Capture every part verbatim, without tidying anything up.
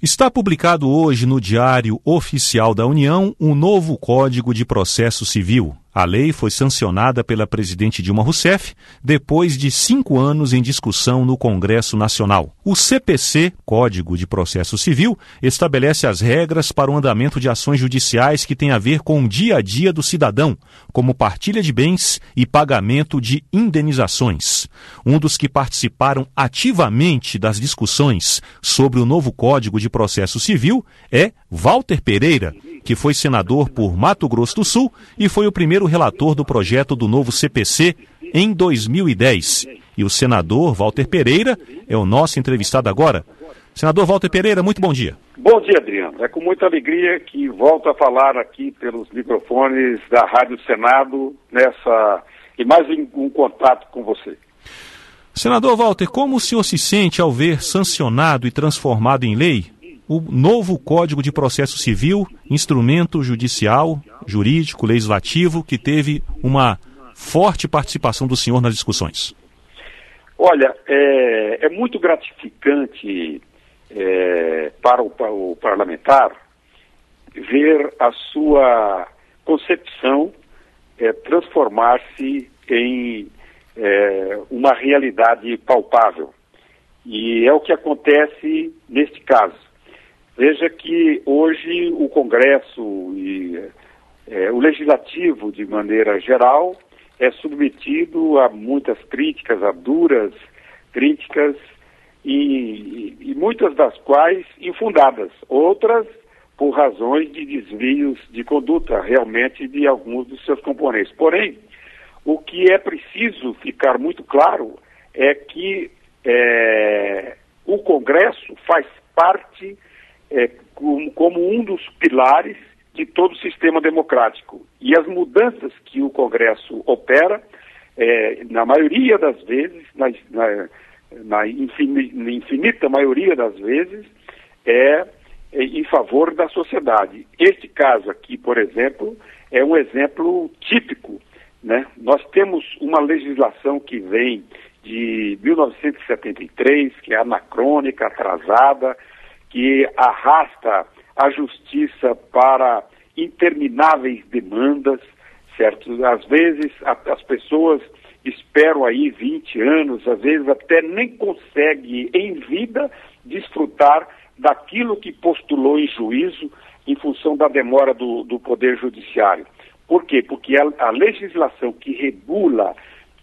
Está publicado hoje no Diário Oficial da União um novo Código de Processo Civil. A lei foi sancionada pela presidente Dilma Rousseff depois de cinco anos em discussão no Congresso Nacional. O C P C, Código de Processo Civil, estabelece as regras para o andamento de ações judiciais que têm a ver com o dia a dia do cidadão, como partilha de bens e pagamento de indenizações. Um dos que participaram ativamente das discussões sobre o novo Código de Processo Civil é Walter Pereira, que foi senador por Mato Grosso do Sul e foi o primeiro relator do projeto do novo C P C em dois mil e dez. E o senador Walter Pereira é o nosso entrevistado agora. Senador Walter Pereira, muito bom dia. Bom dia, Adriano. É com muita alegria que volto a falar aqui pelos microfones da Rádio Senado nessa e mais um contato com você. Senador Walter, como o senhor se sente ao ver sancionado e transformado em lei o novo Código de Processo Civil, instrumento judicial, jurídico, legislativo, que teve uma forte participação do senhor nas discussões? Olha, é, é muito gratificante é, para, o, para o parlamentar ver a sua concepção é, transformar-se em é, uma realidade palpável. E é o que acontece neste caso. Veja que hoje o Congresso e é, o Legislativo, de maneira geral, é submetido a muitas críticas, a duras críticas, e, e muitas das quais infundadas, outras por razões de desvios de conduta, realmente, de alguns dos seus componentes. Porém, o que é preciso ficar muito claro é que é, o Congresso faz parte É, como, como um dos pilares de todo o sistema democrático. E as mudanças que o Congresso opera, é, na maioria das vezes, na, na, na infinita maioria das vezes, é, é em favor da sociedade. Este caso aqui, por exemplo, é um exemplo típico, né? Nós temos uma legislação que vem de mil novecentos e setenta e três, que é anacrônica, atrasada, que arrasta a justiça para intermináveis demandas, certo? Às vezes a, as pessoas esperam aí vinte anos, às vezes até nem conseguem em vida desfrutar daquilo que postulou em juízo em função da demora do, do Poder Judiciário. Por quê? Porque a, a legislação que regula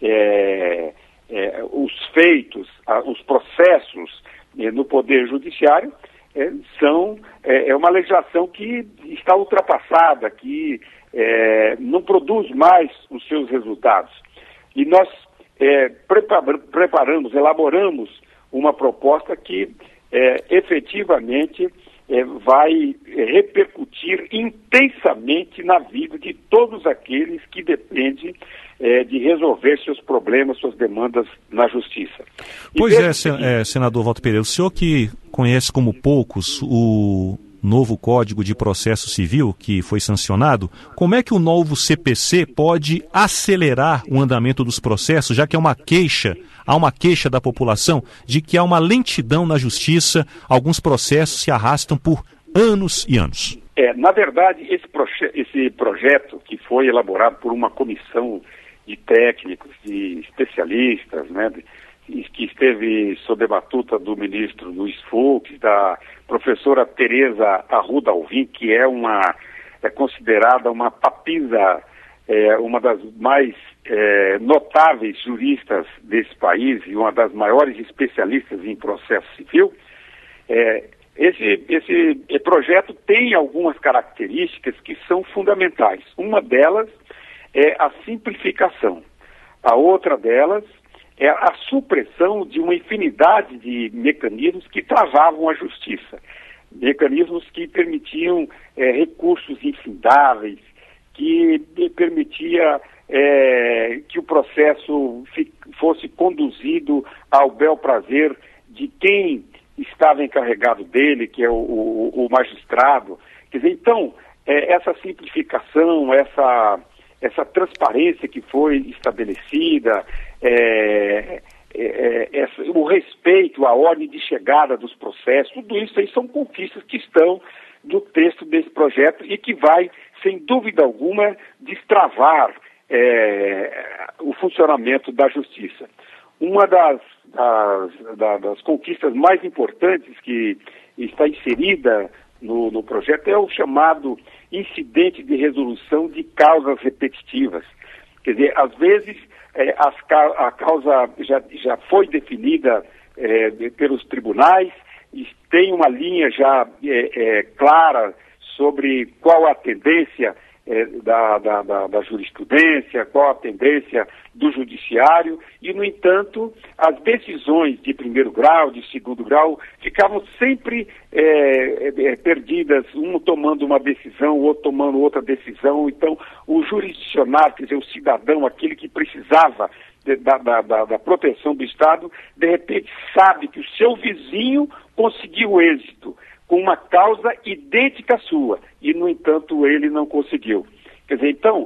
é, é, os feitos, a, os processos é, no Poder Judiciário É, são, é, é uma legislação que está ultrapassada, que é, não produz mais os seus resultados. E nós é, prepar, preparamos, elaboramos uma proposta que é, efetivamente é, vai repercutir intensamente na vida de todos aqueles que dependem é, de resolver seus problemas, suas demandas na justiça. E pois é, sen é, senador Walter Pereira, o senhor que conhece como poucos o novo Código de Processo Civil que foi sancionado, como é que o novo C P C pode acelerar o andamento dos processos, já que é uma queixa, há uma queixa da população de que há uma lentidão na justiça, alguns processos se arrastam por anos e anos? É, na verdade, esse, proje esse projeto que foi elaborado por uma comissão de técnicos, de especialistas, né, de, que esteve sob a batuta do ministro Luiz Fux, da professora Tereza Arruda Alvim, que é uma é considerada uma papisa, é, uma das mais é, notáveis juristas desse país e uma das maiores especialistas em processo civil. É, esse, esse projeto tem algumas características que são fundamentais. Uma delas é a simplificação. A outra delas é a supressão de uma infinidade de mecanismos que travavam a justiça. Mecanismos que permitiam é, recursos infindáveis, que permitia é, que o processo fosse conduzido ao bel prazer de quem estava encarregado dele, que é o, o, o magistrado. Quer dizer, então, é, essa simplificação, essa... essa transparência que foi estabelecida, é, é, é, o respeito à ordem de chegada dos processos, tudo isso aí são conquistas que estão no texto desse projeto e que vai, sem dúvida alguma, destravar é, o funcionamento da justiça. Uma das, das, das conquistas mais importantes que está inserida no, no projeto é o chamado incidente de resolução de causas repetitivas. Quer dizer, às vezes é, as, a causa já, já foi definida é, pelos tribunais e tem uma linha já é, é, clara sobre qual a tendência é, da, da, da, da jurisprudência, qual a tendência do judiciário, e, no entanto, as decisões de primeiro grau, de segundo grau, ficavam sempre é, é, perdidas, um tomando uma decisão, o outro tomando outra decisão. Então, o jurisdicionário, quer dizer, o cidadão, aquele que precisava de, da, da, da, da proteção do Estado, de repente sabe que o seu vizinho conseguiu êxito com uma causa idêntica à sua, e, no entanto, ele não conseguiu. Quer dizer, então,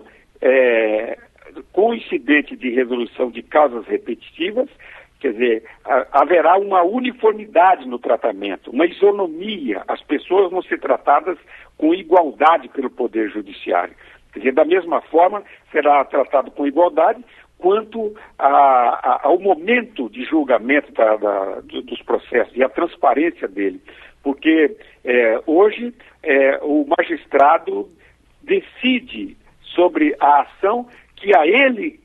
é, com o incidente de resolução de causas repetitivas, quer dizer, a, haverá uma uniformidade no tratamento, uma isonomia, as pessoas vão ser tratadas com igualdade pelo Poder Judiciário. Quer dizer, da mesma forma, será tratado com igualdade quanto a, a, ao momento de julgamento da, da, dos processos e a transparência dele. Porque é, hoje é, o magistrado decide sobre a ação que a ele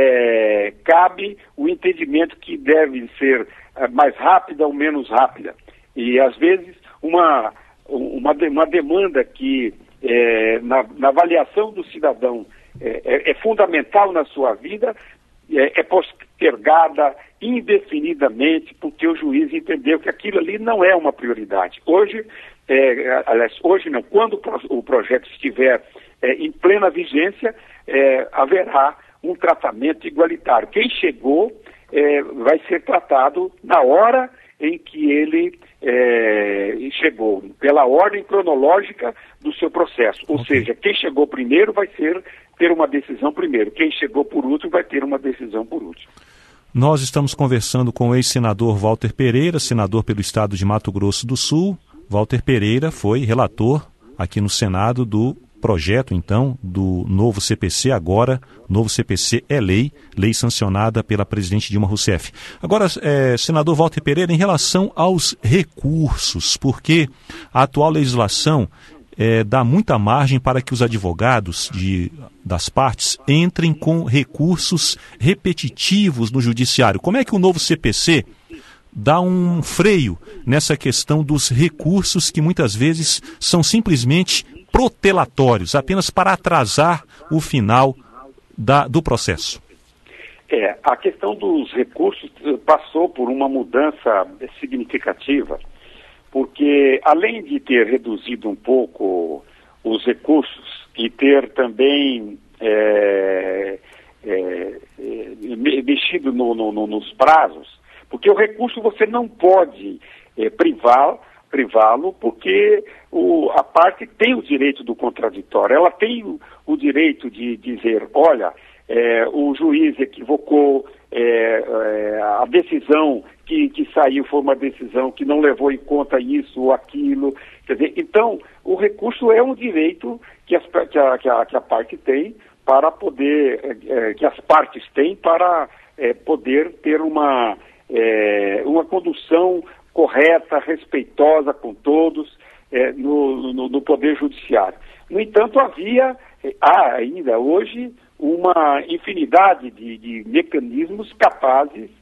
é, cabe o entendimento que deve ser é, mais rápida ou menos rápida. E, às vezes, uma, uma, uma demanda que, é, na, na avaliação do cidadão, é, é, é fundamental na sua vida, é, é postergada indefinidamente porque o juiz entendeu que aquilo ali não é uma prioridade. Hoje, é, aliás, hoje não, quando o projeto estiver é, em plena vigência, é, haverá um tratamento igualitário. Quem chegou é, vai ser tratado na hora em que ele é, chegou, pela ordem cronológica do seu processo. Ou okay. seja, quem chegou primeiro vai ser, ter uma decisão primeiro, quem chegou por último vai ter uma decisão por último. Nós estamos conversando com o ex-senador Walter Pereira, senador pelo estado de Mato Grosso do Sul. Walter Pereira foi relator aqui no Senado do projeto, então, do novo C P C, agora, novo C P C é lei, lei sancionada pela presidente Dilma Rousseff. Agora, é, senador Walter Pereira, em relação aos recursos, porque a atual legislação é, dá muita margem para que os advogados de, das partes entrem com recursos repetitivos no judiciário. Como é que o novo C P C dá um freio nessa questão dos recursos que muitas vezes são simplesmente protelatórios, apenas para atrasar o final da, do processo? É, a questão dos recursos passou por uma mudança significativa, porque além de ter reduzido um pouco os recursos e ter também é, é, é, mexido no, no, no, nos prazos, porque o recurso você não pode é, privá-lo, privá-lo, porque o, a parte tem o direito do contraditório, ela tem o, o direito de dizer, olha, é, o juiz equivocou, é, é, a decisão que, que saiu foi uma decisão que não levou em conta isso ou aquilo. Quer dizer, então, o recurso é um direito que, as, que, a, que, a, que a parte tem para poder, é, que as partes têm para é, poder ter uma, é, uma condução correta, respeitosa com todos é, no, no, no Poder Judiciário. No entanto, havia, há ainda hoje, uma infinidade de, de mecanismos capazes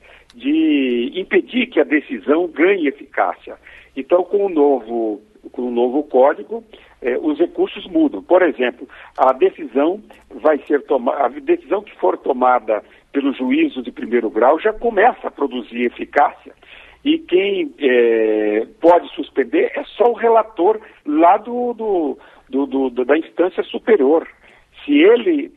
de impedir que a decisão ganhe eficácia. Então, com o novo, com o novo código, eh, os recursos mudam. Por exemplo, a decisão vai ser tomada, a decisão que for tomada pelo juízo de primeiro grau já começa a produzir eficácia. E quem eh, pode suspender é só o relator lá do, do, do, do, da instância superior. Se ele,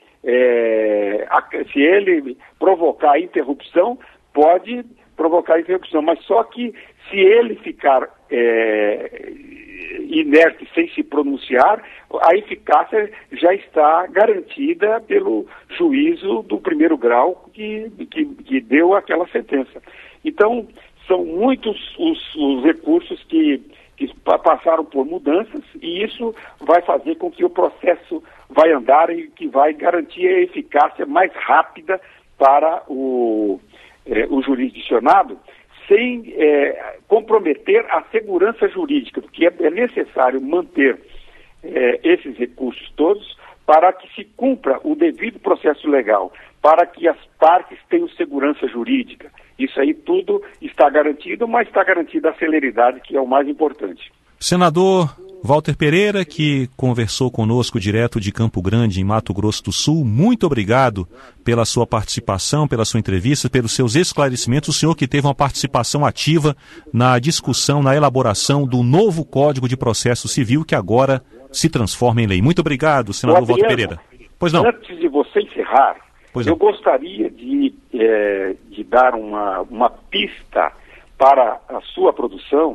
eh, a, se ele provocar a interrupção, pode provocar interrupção, mas só que se ele ficar é, inerte sem se pronunciar, a eficácia já está garantida pelo juízo do primeiro grau que, que, que deu aquela sentença. Então, são muitos os, os recursos que, que passaram por mudanças e isso vai fazer com que o processo vai andar e que vai garantir a eficácia mais rápida para o, eh, o jurisdicionado, sem eh, comprometer a segurança jurídica, porque é, é necessário manter eh, esses recursos todos para que se cumpra o devido processo legal, para que as partes tenham segurança jurídica. Isso aí tudo está garantido, mas está garantida a celeridade, que é o mais importante. Senador Walter Pereira, que conversou conosco direto de Campo Grande, em Mato Grosso do Sul, muito obrigado pela sua participação, pela sua entrevista, pelos seus esclarecimentos. O senhor que teve uma participação ativa na discussão, na elaboração do novo Código de Processo Civil, que agora se transforma em lei. Muito obrigado, senador Adriano, Walter Pereira. Pois não. Antes de você encerrar, pois eu não. gostaria de, é, de dar uma, uma pista para a sua produção,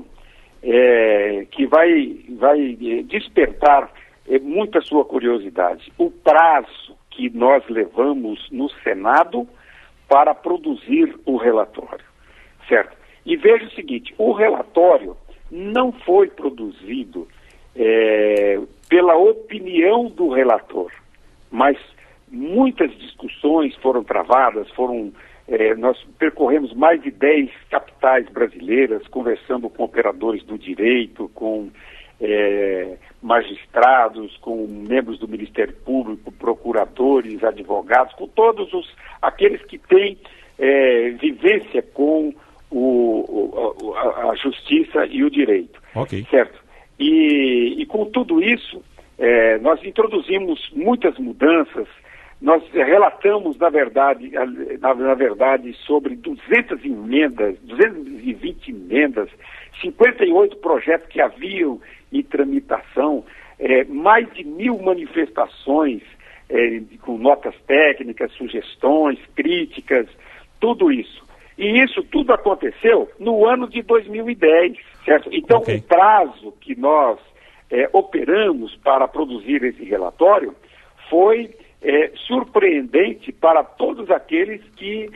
É, que vai, vai despertar é, muita sua curiosidade. O prazo que nós levamos no Senado para produzir o relatório, certo? E veja o seguinte, o relatório não foi produzido é, pela opinião do relator, mas muitas discussões foram travadas, foram... É, nós percorremos mais de dez capitais brasileiras, conversando com operadores do direito, com é, magistrados, com membros do Ministério Público, procuradores, advogados, com todos os, aqueles que têm é, vivência com o, o, a, a justiça e o direito. Okay. Certo? E, e com tudo isso, é, nós introduzimos muitas mudanças. Nós relatamos, na verdade, na, na verdade, sobre duzentas emendas, duzentas e vinte emendas, cinquenta e oito projetos que haviam em tramitação, é, mais de mil manifestações é, com notas técnicas, sugestões, críticas, tudo isso. E isso tudo aconteceu no ano de dois mil e dez, certo? Então, okay. O prazo que nós é, operamos para produzir esse relatório foi... É, surpreendente para todos aqueles que,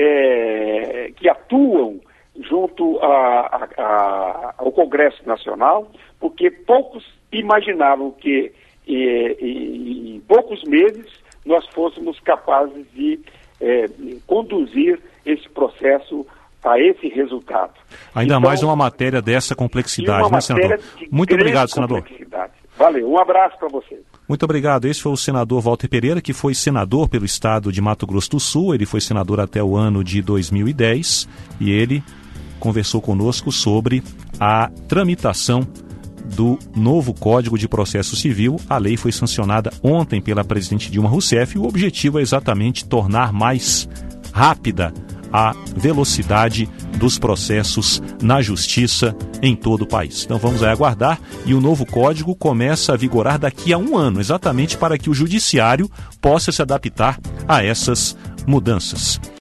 é, que atuam junto a, a, a, ao Congresso Nacional, porque poucos imaginavam que é, em poucos meses nós fôssemos capazes de é, conduzir esse processo a esse resultado. Ainda então, mais uma matéria dessa complexidade, né, senador? Muito obrigado, senador. Valeu, um abraço para você. Muito obrigado. Esse foi o senador Walter Pereira, que foi senador pelo estado de Mato Grosso do Sul. Ele foi senador até o ano de dois mil e dez e ele conversou conosco sobre a tramitação do novo Código de Processo Civil. A lei foi sancionada ontem pela presidente Dilma Rousseff e o objetivo é exatamente tornar mais rápida a velocidade dos processos na justiça em todo o país. Então vamos aí aguardar, e o novo código começa a vigorar daqui a um ano, exatamente para que o judiciário possa se adaptar a essas mudanças.